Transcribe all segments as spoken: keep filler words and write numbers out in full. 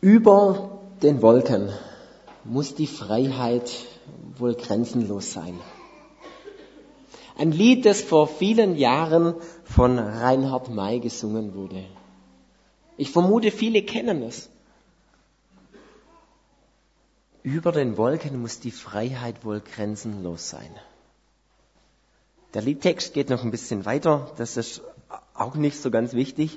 Über den Wolken muss die Freiheit wohl grenzenlos sein. Ein Lied, das vor vielen Jahren von Reinhard May gesungen wurde. Ich vermute, viele kennen es. Über den Wolken muss die Freiheit wohl grenzenlos sein. Der Liedtext geht noch ein bisschen weiter, das ist auch nicht so ganz wichtig.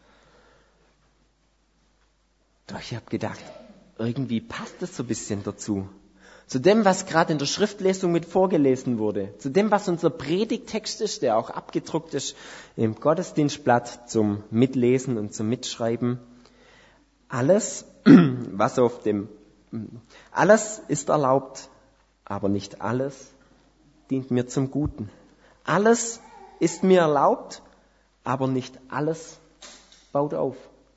Doch ich habe gedacht, irgendwie passt es so ein bisschen dazu. Zu dem, was gerade in der Schriftlesung mit vorgelesen wurde. Zu dem, was unser Predigttext ist, der auch abgedruckt ist im Gottesdienstblatt zum Mitlesen und zum Mitschreiben. Alles, was auf dem, alles ist erlaubt, aber nicht alles dient mir zum Guten. Alles ist mir erlaubt, aber nicht alles baut auf.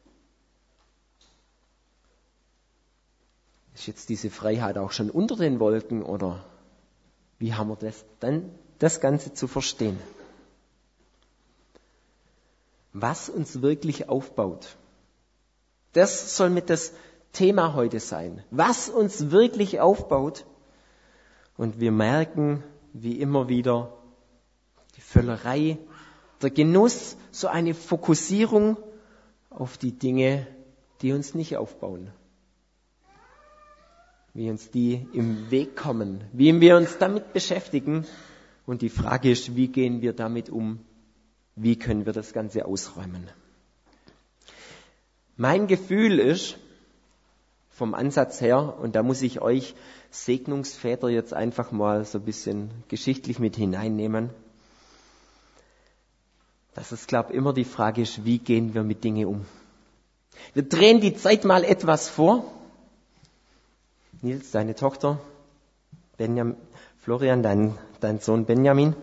Ist jetzt diese Freiheit auch schon unter den Wolken oder wie haben wir das dann, das Ganze zu verstehen? Was uns wirklich aufbaut, das soll mit das Thema heute sein. Was uns wirklich aufbaut. Und wir merken, wie immer wieder, die Völlerei, der Genuss, so eine Fokussierung auf die Dinge, die uns nicht aufbauen. Wie uns die im Weg kommen, wie wir uns damit beschäftigen. Und die Frage ist, wie gehen wir damit um? Wie können wir das Ganze ausräumen? Mein Gefühl ist, vom Ansatz her, und da muss ich euch Segnungsväter jetzt einfach mal so ein bisschen geschichtlich mit hineinnehmen, dass es, glaube ich, immer die Frage ist, wie gehen wir mit Dingen um? Wir drehen die Zeit mal etwas vor. Nils, deine Tochter, Benjam, Florian, dein, dein Sohn Benjamin,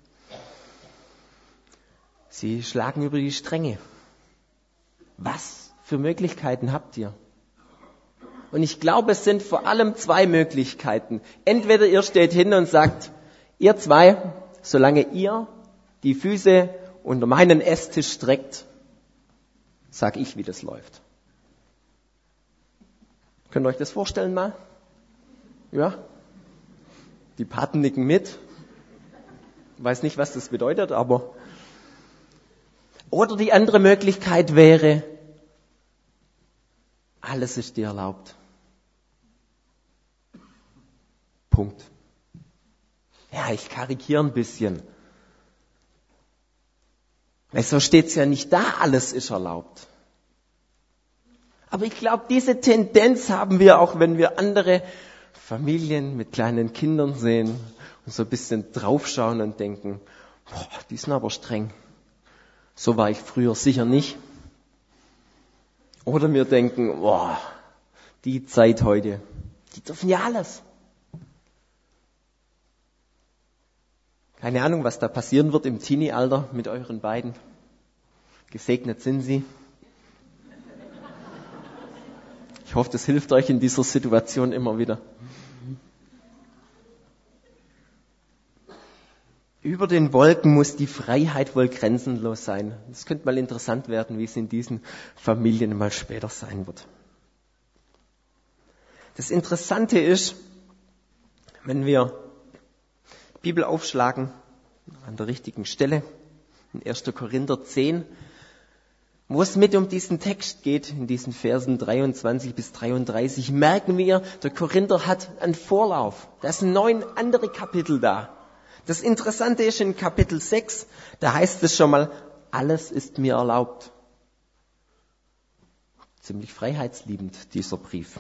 sie schlagen über die Stränge. Was für Möglichkeiten habt ihr? Und ich glaube, es sind vor allem zwei Möglichkeiten. Entweder ihr steht hin und sagt, ihr zwei, solange ihr die Füße unter meinen Esstisch streckt, sag ich, wie das läuft. Könnt ihr euch das vorstellen mal? Ja? Die Paten nicken mit. Weiß nicht, was das bedeutet, aber... Oder die andere Möglichkeit wäre, alles ist dir erlaubt. Punkt. Ja, ich karikiere ein bisschen. Weil so steht es ja nicht da, alles ist erlaubt. Aber ich glaube, diese Tendenz haben wir auch, wenn wir andere Familien mit kleinen Kindern sehen und so ein bisschen draufschauen und denken, boah, die sind aber streng. So war ich früher sicher nicht. Oder wir denken, boah, die Zeit heute, die dürfen ja alles. Keine Ahnung, was da passieren wird im Teenie-Alter mit euren beiden. Gesegnet sind sie. Ich hoffe, das hilft euch in dieser Situation immer wieder. Über den Wolken muss die Freiheit wohl grenzenlos sein. Es könnte mal interessant werden, wie es in diesen Familien mal später sein wird. Das Interessante ist, wenn wir die Bibel aufschlagen, an der richtigen Stelle, in erster Korinther zehn, wo es mit um diesen Text geht, in diesen Versen dreiundzwanzig bis dreiunddreißig, merken wir, der Korinther hat einen Vorlauf. Da sind neun andere Kapitel da. Das Interessante ist, in Kapitel sechs, da heißt es schon mal, alles ist mir erlaubt. Ziemlich freiheitsliebend, dieser Brief.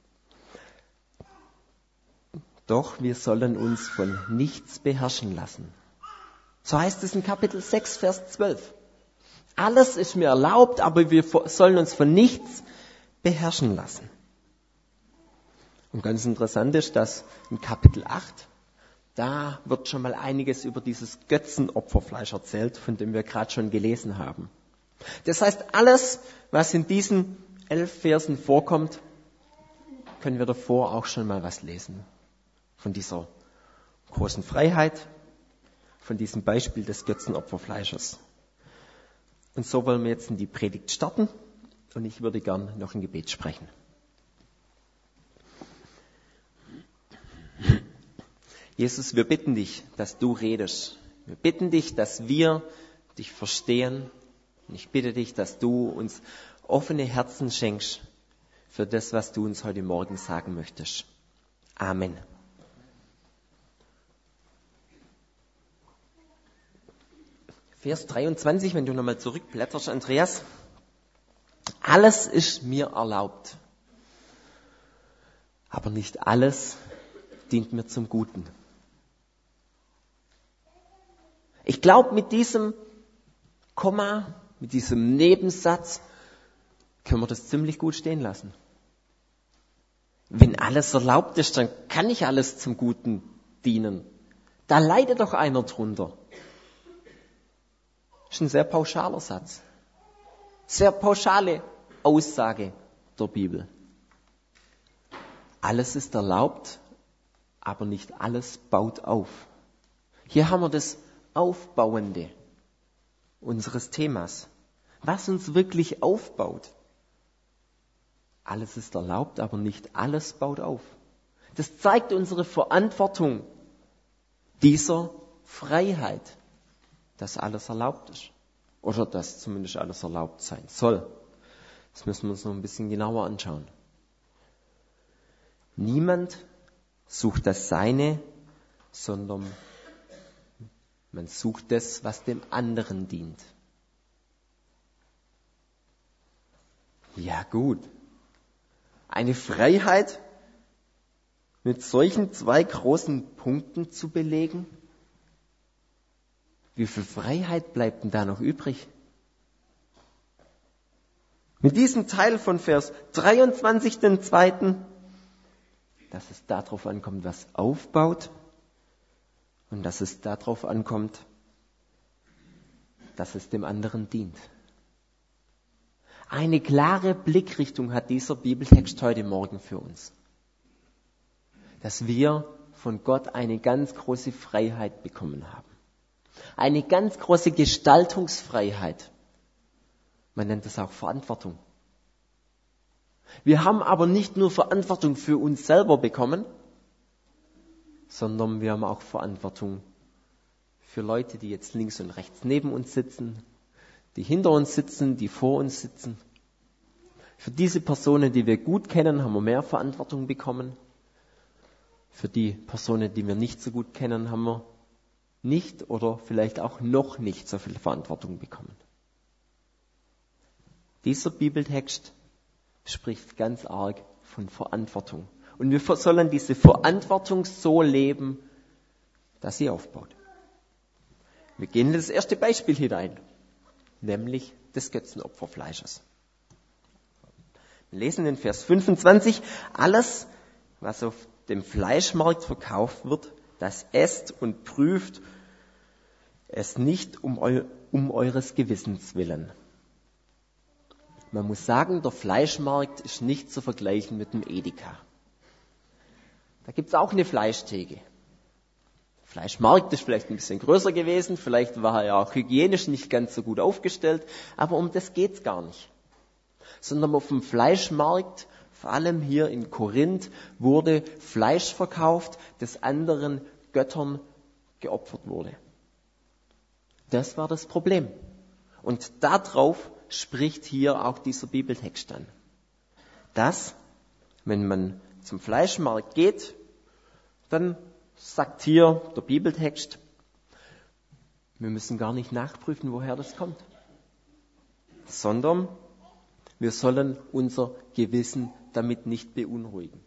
Doch wir sollen uns von nichts beherrschen lassen. So heißt es in Kapitel sechs, Vers zwölf. Alles ist mir erlaubt, aber wir sollen uns von nichts beherrschen lassen. Und ganz interessant ist, dass in Kapitel acht, da wird schon mal einiges über dieses Götzenopferfleisch erzählt, von dem wir gerade schon gelesen haben. Das heißt, alles, was in diesen elf Versen vorkommt, können wir davor auch schon mal was lesen. Von dieser großen Freiheit, von diesem Beispiel des Götzenopferfleisches. Und so wollen wir jetzt in die Predigt starten und ich würde gern noch ein Gebet sprechen. Jesus, wir bitten dich, dass du redest. Wir bitten dich, dass wir dich verstehen. Und ich bitte dich, dass du uns offene Herzen schenkst für das, was du uns heute Morgen sagen möchtest. Amen. Vers dreiundzwanzig, wenn du nochmal zurückblätterst, Andreas. Alles ist mir erlaubt, aber nicht alles dient mir zum Guten. Ich glaube, mit diesem Komma, mit diesem Nebensatz können wir das ziemlich gut stehen lassen. Wenn alles erlaubt ist, dann kann nicht alles zum Guten dienen. Da leidet doch einer drunter. Das ist ein sehr pauschaler Satz. Sehr pauschale Aussage der Bibel. Alles ist erlaubt, aber nicht alles baut auf. Hier haben wir das Aufbauende unseres Themas. Was uns wirklich aufbaut. Alles ist erlaubt, aber nicht alles baut auf. Das zeigt unsere Verantwortung dieser Freiheit, dass alles erlaubt ist. Oder dass zumindest alles erlaubt sein soll. Das müssen wir uns noch ein bisschen genauer anschauen. Niemand sucht das Seine, sondern man sucht das, was dem anderen dient. Ja gut. Eine Freiheit mit solchen zwei großen Punkten zu belegen? Wie viel Freiheit bleibt denn da noch übrig? Mit diesem Teil von Vers dreiundzwanzig, den zweiten, dass es darauf ankommt, was aufbaut und dass es darauf ankommt, dass es dem anderen dient. Eine klare Blickrichtung hat dieser Bibeltext heute Morgen für uns. Dass wir von Gott eine ganz große Freiheit bekommen haben. Eine ganz große Gestaltungsfreiheit. Man nennt das auch Verantwortung. Wir haben aber nicht nur Verantwortung für uns selber bekommen, sondern wir haben auch Verantwortung für Leute, die jetzt links und rechts neben uns sitzen, die hinter uns sitzen, die vor uns sitzen. Für diese Personen, die wir gut kennen, haben wir mehr Verantwortung bekommen. Für die Personen, die wir nicht so gut kennen, haben wir nicht oder vielleicht auch noch nicht so viel Verantwortung bekommen. Dieser Bibeltext spricht ganz arg von Verantwortung. Und wir sollen diese Verantwortung so leben, dass sie aufbaut. Wir gehen in das erste Beispiel hinein, nämlich des Götzenopferfleisches. Wir lesen in Vers fünfundzwanzig, alles, was auf dem Fleischmarkt verkauft wird, das esst und prüft es nicht um, eu, um eures Gewissens willen. Man muss sagen, der Fleischmarkt ist nicht zu vergleichen mit dem Edeka. Da gibt es auch eine Fleischtheke. Der Fleischmarkt ist vielleicht ein bisschen größer gewesen, vielleicht war er ja auch hygienisch nicht ganz so gut aufgestellt, aber um das geht's gar nicht. Sondern auf dem Fleischmarkt, vor allem hier in Korinth, wurde Fleisch verkauft, das anderen Göttern geopfert wurde. Das war das Problem. Und darauf spricht hier auch dieser Bibeltext an. Dass, wenn man zum Fleischmarkt geht, dann sagt hier der Bibeltext, wir müssen gar nicht nachprüfen, woher das kommt, sondern wir sollen unser Gewissen damit nicht beunruhigen.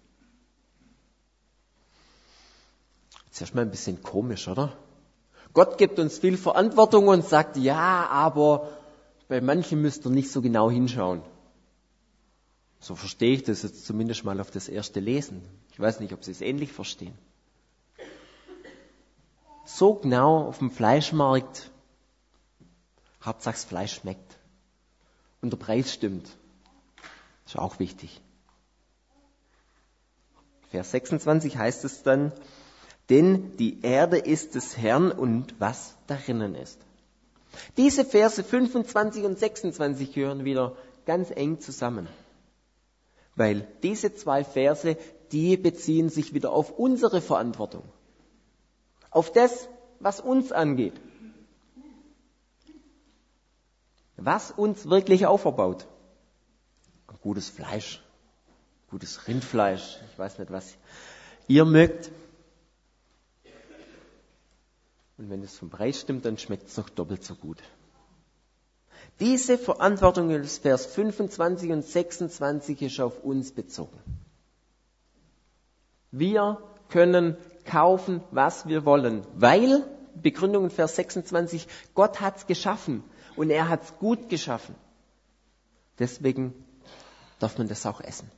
Das ist erstmal ein bisschen komisch, oder? Gott gibt uns viel Verantwortung und sagt, ja, aber bei manchen müsst ihr nicht so genau hinschauen. So verstehe ich das jetzt zumindest mal auf das erste Lesen. Ich weiß nicht, ob Sie es ähnlich verstehen. So genau auf dem Fleischmarkt, Hauptsache das Fleisch schmeckt. Und der Preis stimmt. Das ist auch wichtig. Vers sechsundzwanzig heißt es dann, denn die Erde ist des Herrn und was darinnen ist. Diese Verse fünfundzwanzig und sechsundzwanzig gehören wieder ganz eng zusammen. Weil diese zwei Verse, die beziehen sich wieder auf unsere Verantwortung. auf das, was uns angeht. Was uns wirklich auferbaut. Gutes Fleisch, gutes Rindfleisch, ich weiß nicht, was ihr mögt. Und wenn es vom Preis stimmt, dann schmeckt es noch doppelt so gut. Diese Verantwortung in Vers fünfundzwanzig und sechsundzwanzig ist auf uns bezogen. Wir können kaufen, was wir wollen, weil, Begründung in Vers sechsundzwanzig, Gott hat es geschaffen und er hat es gut geschaffen. Deswegen darf man das auch essen.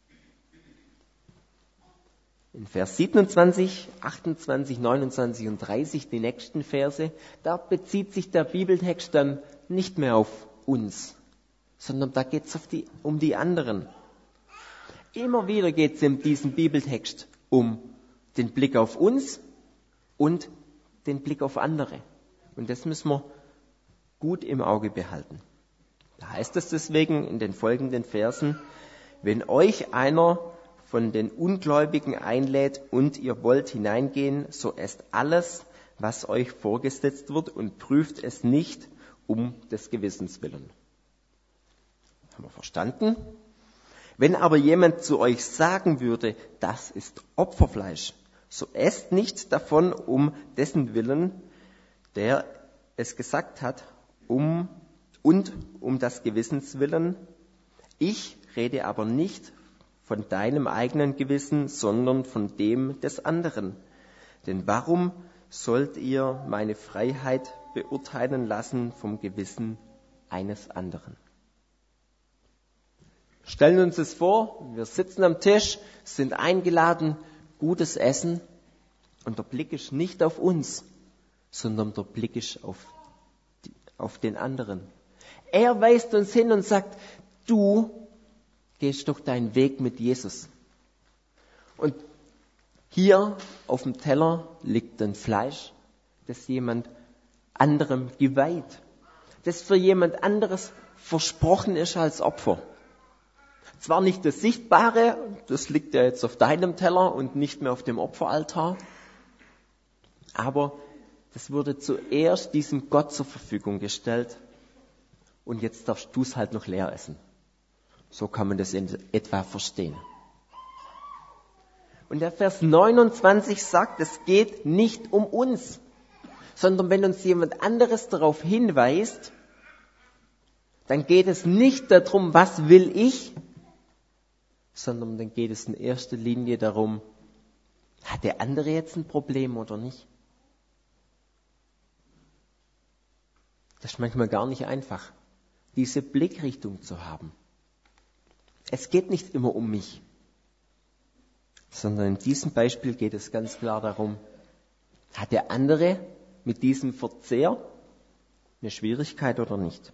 In Vers siebenundzwanzig, achtundzwanzig, neunundzwanzig und dreißig, die nächsten Verse, da bezieht sich der Bibeltext dann nicht mehr auf uns, sondern da geht es um die anderen. Immer wieder geht es in diesem Bibeltext um den Blick auf uns und den Blick auf andere. Und das müssen wir gut im Auge behalten. Da heißt es deswegen in den folgenden Versen, wenn euch einer von den Ungläubigen einlädt und ihr wollt hineingehen, so esst alles, was euch vorgesetzt wird und prüft es nicht um des Gewissens willen. Haben wir verstanden? Wenn aber jemand zu euch sagen würde, das ist Opferfleisch, so esst nicht davon um dessen Willen, der es gesagt hat, um und um des Gewissens willen. Ich rede aber nicht von deinem eigenen Gewissen, sondern von dem des anderen. Denn warum sollt ihr meine Freiheit beurteilen lassen vom Gewissen eines anderen? Stellen uns es vor, wir sitzen am Tisch, sind eingeladen, gutes Essen und der Blick ist nicht auf uns, sondern der Blick ist auf, die, auf den anderen. Er weist uns hin und sagt, du gehst doch deinen Weg mit Jesus. Und hier auf dem Teller liegt ein Fleisch, das jemand anderem geweiht, das für jemand anderes versprochen ist als Opfer. Zwar nicht das Sichtbare, das liegt ja jetzt auf deinem Teller und nicht mehr auf dem Opferaltar, aber das wurde zuerst diesem Gott zur Verfügung gestellt und jetzt darfst du es halt noch leer essen. So kann man das in etwa verstehen. Und der Vers neunundzwanzig sagt, es geht nicht um uns, sondern wenn uns jemand anderes darauf hinweist, dann geht es nicht darum, was will ich, sondern dann geht es in erster Linie darum, hat der andere jetzt ein Problem oder nicht? Das ist manchmal gar nicht einfach, diese Blickrichtung zu haben. Es geht nicht immer um mich, sondern in diesem Beispiel geht es ganz klar darum, hat der andere mit diesem Verzehr eine Schwierigkeit oder nicht?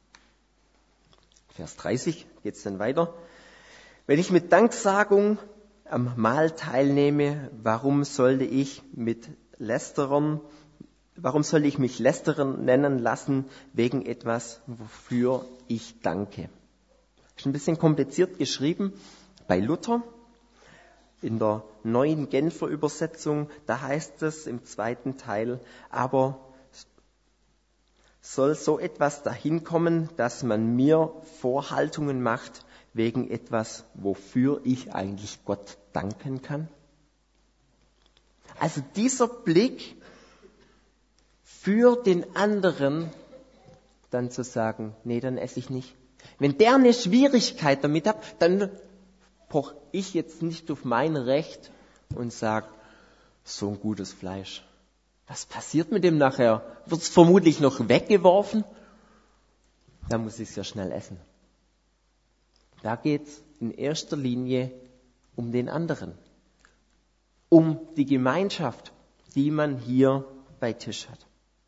Vers dreißig geht es dann weiter. Wenn ich mit Danksagung am Mahl teilnehme, warum sollte ich mit Lästerern, warum soll ich mich Lästerern nennen lassen wegen etwas, wofür ich danke? Ist ein bisschen kompliziert geschrieben bei Luther. In der neuen Genfer Übersetzung, da heißt es im zweiten Teil, aber soll so etwas dahin kommen, dass man mir Vorhaltungen macht wegen etwas, wofür ich eigentlich Gott danken kann? Also dieser Blick für den anderen, dann zu sagen, nee, dann esse ich nicht. Wenn der eine Schwierigkeit damit hat, dann poche ich jetzt nicht auf mein Recht und sage, so ein gutes Fleisch. Was passiert mit dem nachher? Wird es vermutlich noch weggeworfen? Dann muss ich es ja schnell essen. Da geht es in erster Linie um den anderen. Um die Gemeinschaft, die man hier bei Tisch hat.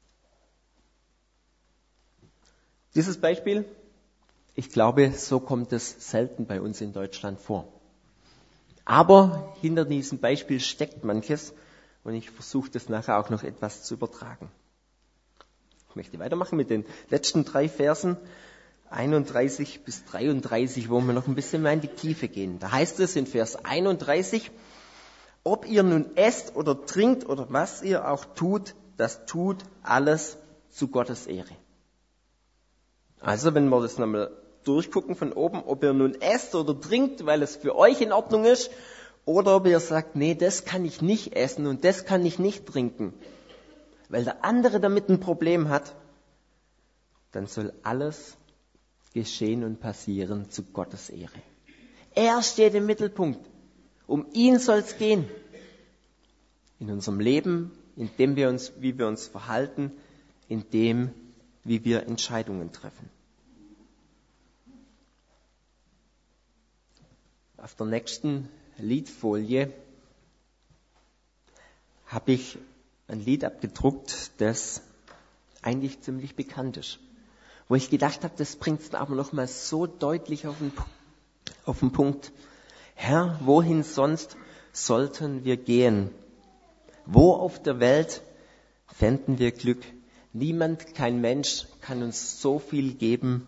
Dieses Beispiel, ich glaube, so kommt es selten bei uns in Deutschland vor. Aber hinter diesem Beispiel steckt manches und ich versuche das nachher auch noch etwas zu übertragen. Ich möchte weitermachen mit den letzten drei Versen, einunddreißig bis dreiunddreißig, wo wir noch ein bisschen mehr in die Tiefe gehen. Da heißt es in Vers einunddreißig, Ob ihr nun esst oder trinkt oder was ihr auch tut, das tut alles zu Gottes Ehre. Also wenn wir das nochmal durchgucken von oben, ob ihr nun esst oder trinkt, weil es für euch in Ordnung ist, oder ob ihr sagt, nee, das kann ich nicht essen und das kann ich nicht trinken, weil der andere damit ein Problem hat, dann soll alles geschehen und passieren zu Gottes Ehre. Er steht im Mittelpunkt. Um ihn soll es gehen. In unserem Leben, in dem wir uns, wie wir uns verhalten, in dem, wie wir Entscheidungen treffen. Auf der nächsten Liedfolie habe ich ein Lied abgedruckt, das eigentlich ziemlich bekannt ist. Wo ich gedacht habe, das bringt es aber noch mal so deutlich auf den, auf den Punkt. Herr, wohin sonst sollten wir gehen? Wo auf der Welt fänden wir Glück? Niemand, kein Mensch kann uns so viel geben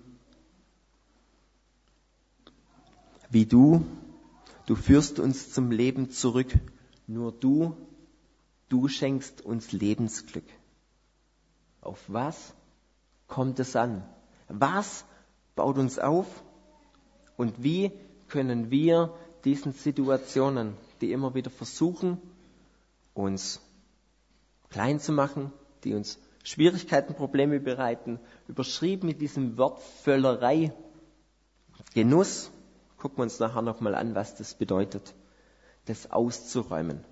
wie du. Du führst uns zum Leben zurück. Nur du, du schenkst uns Lebensglück. Auf was kommt es an? Was baut uns auf? Und wie können wir diesen Situationen, die immer wieder versuchen, uns klein zu machen, die uns Schwierigkeiten, Probleme bereiten, überschrieben mit diesem Wort Völlerei, Genuss, gucken wir uns nachher nochmal an, was das bedeutet, das auszuräumen.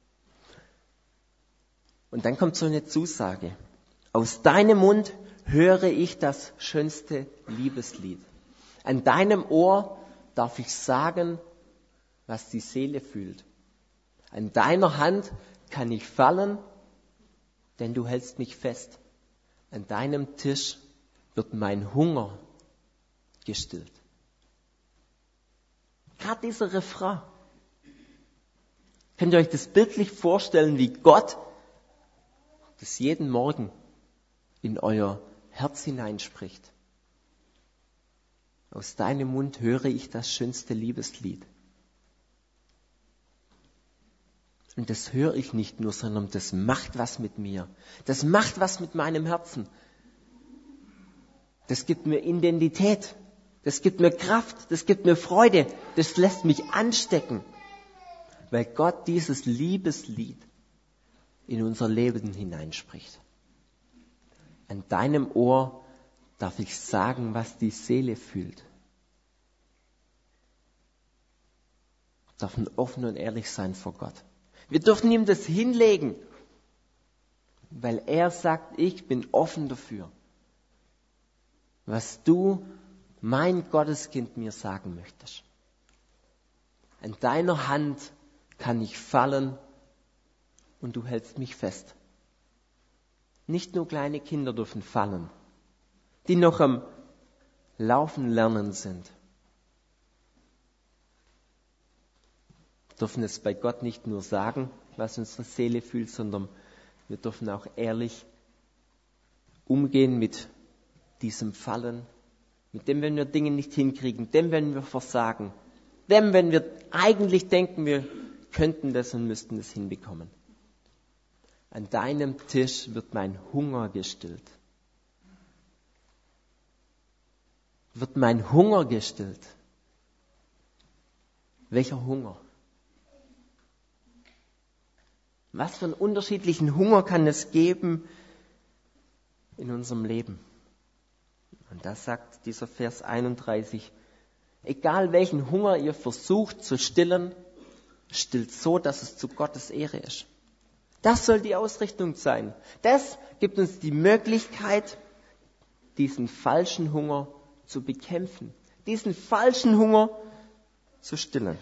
Und dann kommt so eine Zusage. Aus deinem Mund höre ich das schönste Liebeslied. An deinem Ohr darf ich sagen, was die Seele fühlt. An deiner Hand kann ich fallen, denn du hältst mich fest. An deinem Tisch wird mein Hunger gestillt. Gerade dieser Refrain. Könnt ihr euch das bildlich vorstellen, wie Gott das jeden Morgen in euer Herz hineinspricht? Aus deinem Mund höre ich das schönste Liebeslied. Und das höre ich nicht nur, sondern das macht was mit mir. Das macht was mit meinem Herzen. Das gibt mir Identität. Das gibt mir Kraft. Das gibt mir Freude. Das lässt mich anstecken. Weil Gott dieses Liebeslied in unser Leben hineinspricht. An deinem Ohr darf ich sagen, was die Seele fühlt. Wir dürfen offen und ehrlich sein vor Gott. Wir dürfen ihm das hinlegen, weil er sagt, ich bin offen dafür, was du, mein Gotteskind, mir sagen möchtest. An deiner Hand kann ich fallen und du hältst mich fest. Nicht nur kleine Kinder dürfen fallen, die noch am Laufen lernen sind. Wir dürfen es bei Gott nicht nur sagen, was unsere Seele fühlt, sondern wir dürfen auch ehrlich umgehen mit diesem Fallen, mit dem, wenn wir Dinge nicht hinkriegen, dem, wenn wir versagen, dem, wenn wir eigentlich denken, wir könnten das und müssten das hinbekommen. An deinem Tisch wird mein Hunger gestillt. Wird mein Hunger gestillt? Welcher Hunger? Was für einen unterschiedlichen Hunger kann es geben in unserem Leben? Und das sagt dieser Vers einunddreißig. Egal welchen Hunger ihr versucht zu stillen, stillt so, dass es zu Gottes Ehre ist. Das soll die Ausrichtung sein. Das gibt uns die Möglichkeit, diesen falschen Hunger zu bekämpfen, diesen falschen Hunger zu stillen.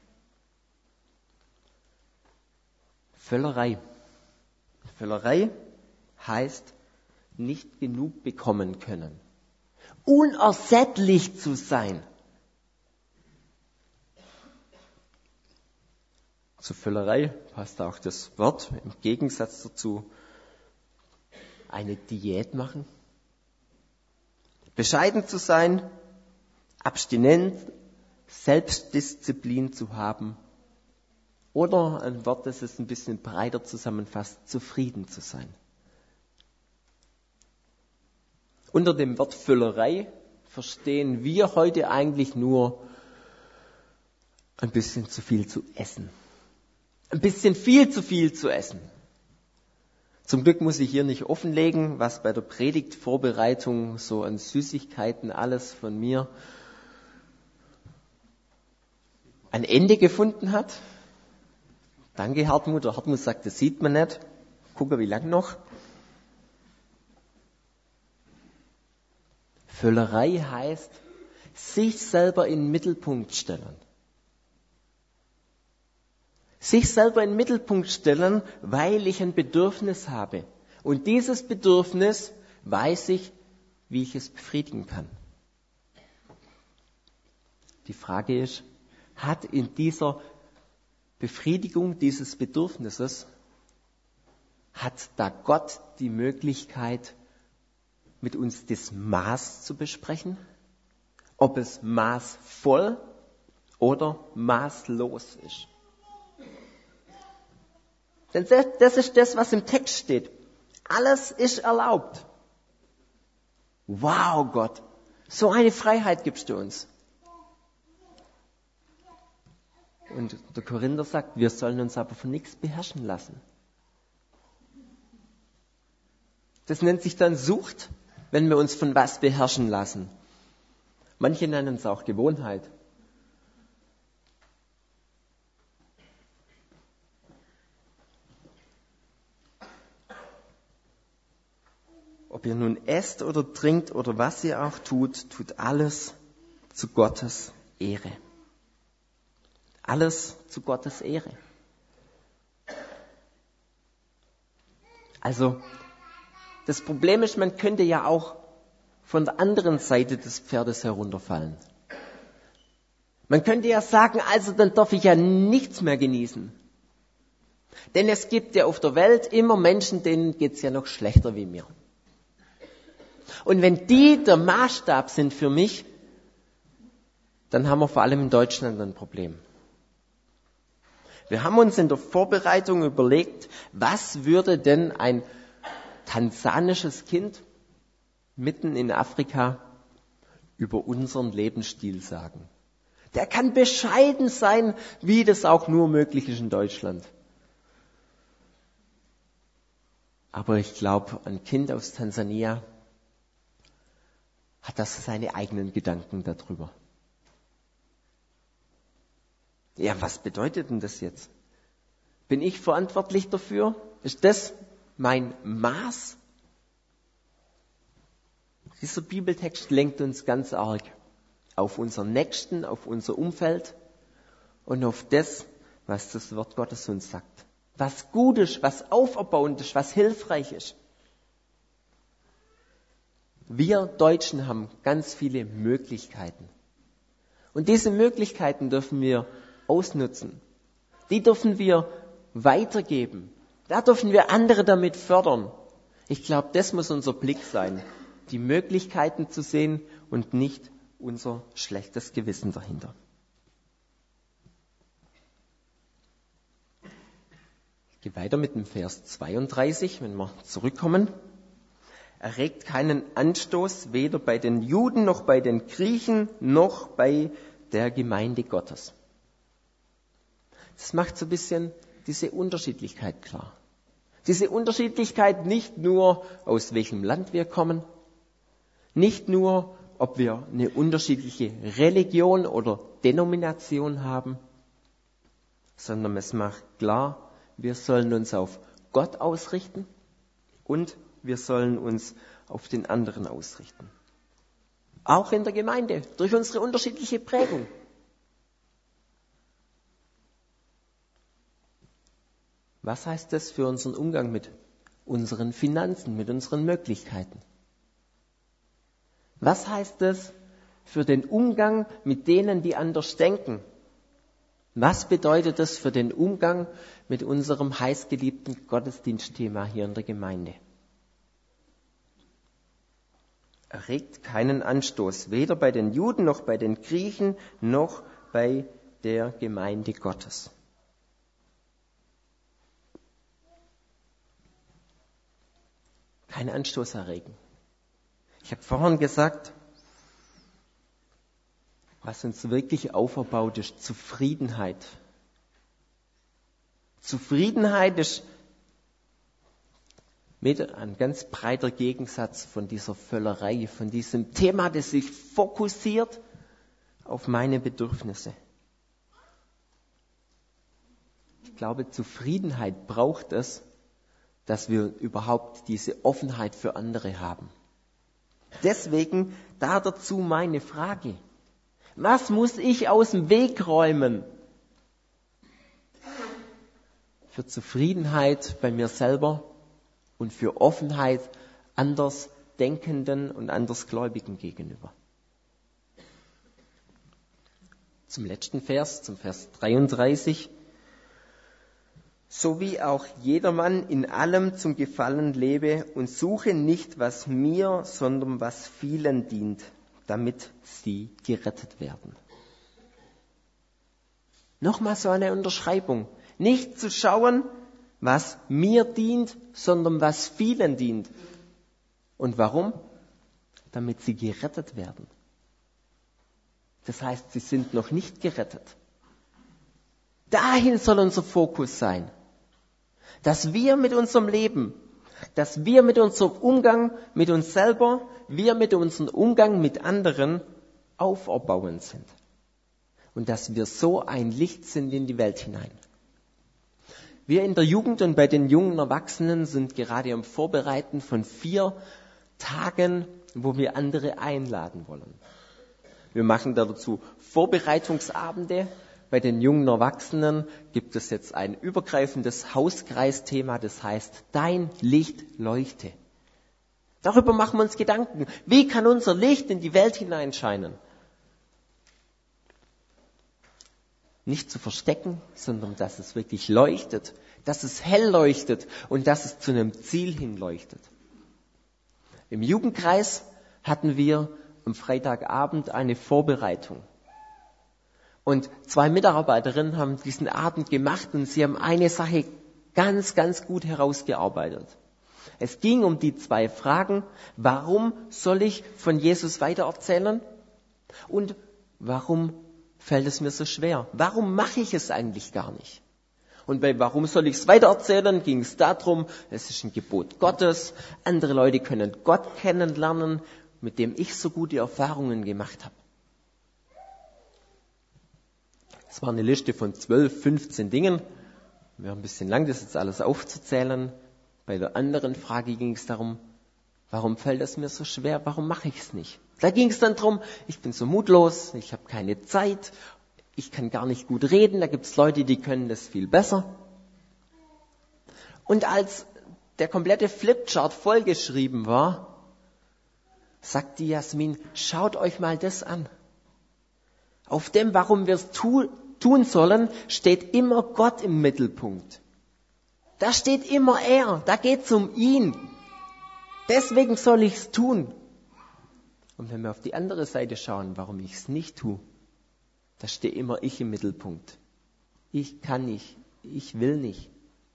Völlerei. Völlerei heißt nicht genug bekommen können. Unersättlich zu sein. Zur Völlerei passt auch das Wort im Gegensatz dazu eine Diät machen. Bescheiden zu sein, abstinent, Selbstdisziplin zu haben, Oder ein Wort, das es ein bisschen breiter zusammenfasst, zufrieden zu sein. Unter dem Wort Völlerei verstehen wir heute eigentlich nur ein bisschen zu viel zu essen. Ein bisschen viel zu viel zu essen. Zum Glück muss ich hier nicht offenlegen, was bei der Predigtvorbereitung so an Süßigkeiten alles von mir ein Ende gefunden hat. Danke, Hartmut. Der Hartmut sagt, das sieht man nicht. Gucken, wie lang noch. Völlerei heißt, sich selber in den Mittelpunkt stellen. Sich selber in den Mittelpunkt stellen, weil ich ein Bedürfnis habe. Und dieses Bedürfnis weiß ich, wie ich es befriedigen kann. Die Frage ist, hat in dieser Befriedigung dieses Bedürfnisses, hat da Gott die Möglichkeit, mit uns das Maß zu besprechen? Ob es maßvoll oder maßlos ist. Denn das ist das, was im Text steht. Alles ist erlaubt. Wow, Gott, so eine Freiheit gibst du uns. Und der Korinther sagt, wir sollen uns aber von nichts beherrschen lassen. Das nennt sich dann Sucht, wenn wir uns von was beherrschen lassen. Manche nennen es auch Gewohnheit. Ob ihr nun esst oder trinkt oder was ihr auch tut, tut alles zu Gottes Ehre. Alles zu Gottes Ehre. Also, das Problem ist, man könnte ja auch von der anderen Seite des Pferdes herunterfallen. Man könnte ja sagen, also dann darf ich ja nichts mehr genießen. Denn es gibt ja auf der Welt immer Menschen, denen geht's ja noch schlechter wie mir. Und wenn die der Maßstab sind für mich, dann haben wir vor allem in Deutschland ein Problem. Wir haben uns in der Vorbereitung überlegt, was würde denn ein tansanisches Kind mitten in Afrika über unseren Lebensstil sagen. Der kann bescheiden sein, wie das auch nur möglich ist in Deutschland. Aber ich glaube, ein Kind aus Tansania hat das seine eigenen Gedanken darüber. Ja, was bedeutet denn das jetzt? Bin ich verantwortlich dafür? Ist das mein Maß? Dieser Bibeltext lenkt uns ganz arg auf unseren Nächsten, auf unser Umfeld und auf das, was das Wort Gottes uns sagt. Was gut ist, was auferbauend ist, was hilfreich ist. Wir Deutschen haben ganz viele Möglichkeiten. Und diese Möglichkeiten dürfen wir ausnutzen. Die dürfen wir weitergeben. Da dürfen wir andere damit fördern. Ich glaube, das muss unser Blick sein. Die Möglichkeiten zu sehen und nicht unser schlechtes Gewissen dahinter. Ich gehe weiter mit dem Vers zweiunddreißig, wenn wir zurückkommen. Erregt keinen Anstoß, weder bei den Juden noch bei den Griechen noch bei der Gemeinde Gottes. Das macht so ein bisschen diese Unterschiedlichkeit klar. Diese Unterschiedlichkeit nicht nur, aus welchem Land wir kommen, nicht nur, ob wir eine unterschiedliche Religion oder Denomination haben, sondern es macht klar, wir sollen uns auf Gott ausrichten und wir sollen uns auf den anderen ausrichten. Auch in der Gemeinde, durch unsere unterschiedliche Prägung. Was heißt das für unseren Umgang mit unseren Finanzen, mit unseren Möglichkeiten? Was heißt das für den Umgang mit denen, die anders denken? Was bedeutet das für den Umgang mit unserem heißgeliebten Gottesdienstthema hier in der Gemeinde? Erregt keinen Anstoß, weder bei den Juden noch bei den Griechen noch bei der Gemeinde Gottes. einen Anstoß erregen. Ich habe vorhin gesagt, was uns wirklich auferbaut, ist Zufriedenheit. Zufriedenheit ist mit ein ganz breiter Gegensatz von dieser Völlerei, von diesem Thema, das sich fokussiert auf meine Bedürfnisse. Ich glaube, Zufriedenheit braucht es, dass wir überhaupt diese Offenheit für andere haben. Deswegen da dazu meine Frage. Was muss ich aus dem Weg räumen für Zufriedenheit bei mir selber und für Offenheit Andersdenkenden und Andersgläubigen gegenüber? Zum letzten Vers, zum Vers dreiunddreißig. So wie auch jedermann in allem zum Gefallen lebe und suche nicht, was mir, sondern was vielen dient, damit sie gerettet werden. Nochmal so eine Unterschreibung. Nicht zu schauen, was mir dient, sondern was vielen dient. Und warum? Damit sie gerettet werden. Das heißt, sie sind noch nicht gerettet. Dahin soll unser Fokus sein. Dass wir mit unserem Leben, dass wir mit unserem Umgang mit uns selber, wir mit unserem Umgang mit anderen auferbauend sind. Und dass wir so ein Licht sind in die Welt hinein. Wir in der Jugend und bei den jungen Erwachsenen sind gerade am Vorbereiten von vier Tagen, wo wir andere einladen wollen. Wir machen dazu Vorbereitungsabende. Bei den jungen Erwachsenen gibt es jetzt ein übergreifendes Hauskreisthema, das heißt, dein Licht leuchte. Darüber machen wir uns Gedanken. Wie kann unser Licht in die Welt hineinscheinen? Nicht zu verstecken, sondern dass es wirklich leuchtet, dass es hell leuchtet und dass es zu einem Ziel hin leuchtet. Im Jugendkreis hatten wir am Freitagabend eine Vorbereitung. Und zwei Mitarbeiterinnen haben diesen Abend gemacht und sie haben eine Sache ganz, ganz gut herausgearbeitet. Es ging um die zwei Fragen, warum soll ich von Jesus weitererzählen und warum fällt es mir so schwer? Warum mache ich es eigentlich gar nicht? Und bei warum soll ich es weitererzählen, ging es darum, es ist ein Gebot Gottes, andere Leute können Gott kennenlernen, mit dem ich so gute Erfahrungen gemacht habe. Es war eine Liste von zwölf, fünfzehn Dingen. Wäre ein bisschen lang, das jetzt alles aufzuzählen. Bei der anderen Frage ging es darum, warum fällt es mir so schwer, warum mache ich es nicht? Da ging es dann darum, ich bin so mutlos, ich habe keine Zeit, ich kann gar nicht gut reden, da gibt es Leute, die können das viel besser. Und als der komplette Flipchart vollgeschrieben war, sagt die Jasmin, schaut euch mal das an. Auf dem, warum wir es tu, tun sollen, steht immer Gott im Mittelpunkt. Da steht immer er, da geht es um ihn. Deswegen soll ich es tun. Und wenn wir auf die andere Seite schauen, warum ich es nicht tue, da stehe immer ich im Mittelpunkt. Ich kann nicht, ich will nicht.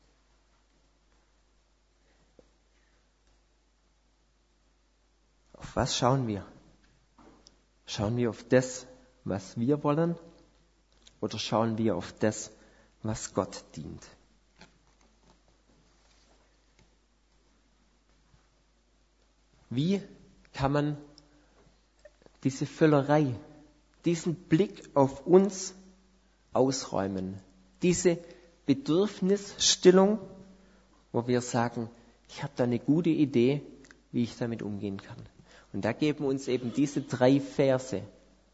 Auf was schauen wir? Schauen wir auf das, was wir wollen, oder schauen wir auf das, was Gott dient? Wie kann man diese Völlerei, diesen Blick auf uns ausräumen? Diese Bedürfnisstillung, wo wir sagen, ich habe da eine gute Idee, wie ich damit umgehen kann. Und da geben uns eben diese drei Verse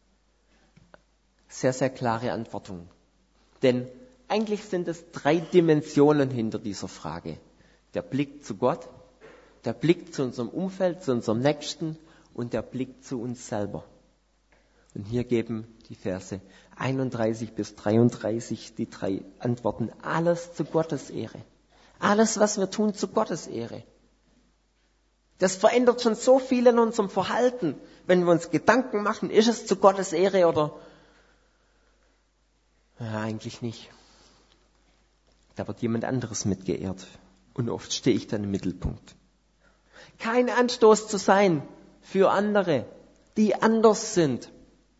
sehr, sehr klare Antworten. Denn eigentlich sind es drei Dimensionen hinter dieser Frage. Der Blick zu Gott, der Blick zu unserem Umfeld, zu unserem Nächsten und der Blick zu uns selber. Und hier geben die Verse einunddreißig bis dreiunddreißig die drei Antworten. Alles zu Gottes Ehre. Alles, was wir tun, zu Gottes Ehre. Das verändert schon so viel in unserem Verhalten. Wenn wir uns Gedanken machen, ist es zu Gottes Ehre oder ja, eigentlich nicht. Da wird jemand anderes mitgeehrt. Und oft stehe ich dann im Mittelpunkt. Kein Anstoß zu sein für andere, die anders sind.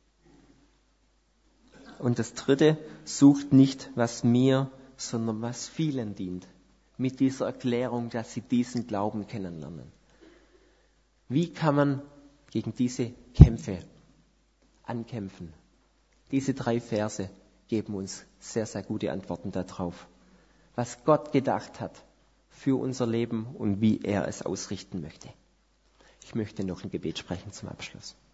Und das Dritte, sucht nicht, was mir, sondern was vielen dient. Mit dieser Erklärung, dass sie diesen Glauben kennenlernen. Wie kann man gegen diese Kämpfe ankämpfen? Diese drei Verse geben uns sehr, sehr gute Antworten darauf, was Gott gedacht hat für unser Leben und wie er es ausrichten möchte. Ich möchte noch ein Gebet sprechen zum Abschluss.